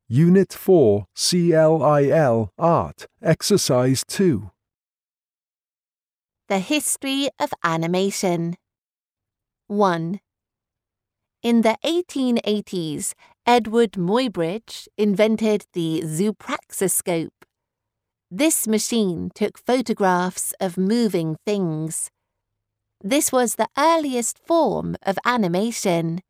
Unit 4, CLIL Art, Exercise 2. The history of animation. 1. In the 1880s, Edward Muybridge invented the zoopraxiscope. This machine took photographs of moving things. This was the earliest form of animation.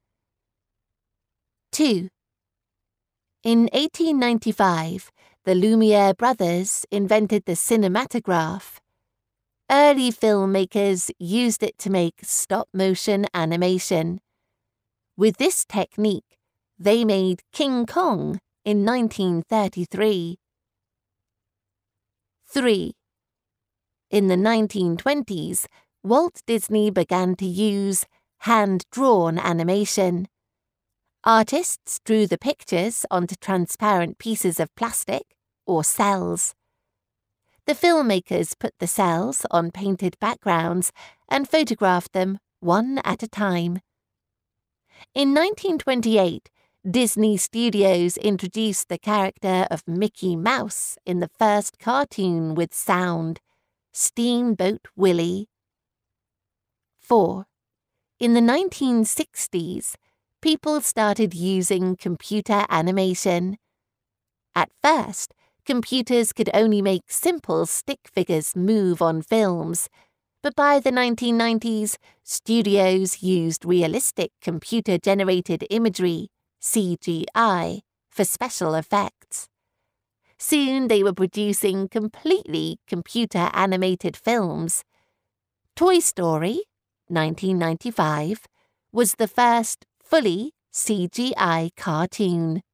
2. In 1895, the Lumiere brothers invented the cinematograph. Early filmmakers used it to make stop-motion animation. With this technique, they made King Kong in 1933. 3. In the 1920s, Walt Disney began to use hand-drawn animation. Artists drew the pictures onto transparent pieces of plastic or cells. The filmmakers put the cells on painted backgrounds and photographed them one at a time. In 1928, Disney Studios introduced the character of Mickey Mouse in the first cartoon with sound, Steamboat Willie. 4. In the 1960s, people started using computer animation. At first, computers could only make simple stick figures move on films, but by the 1990s, studios used realistic computer-generated imagery, CGI, for special effects. Soon they were producing completely computer-animated films. Toy Story, 1995, was the first fully CGI cartoon.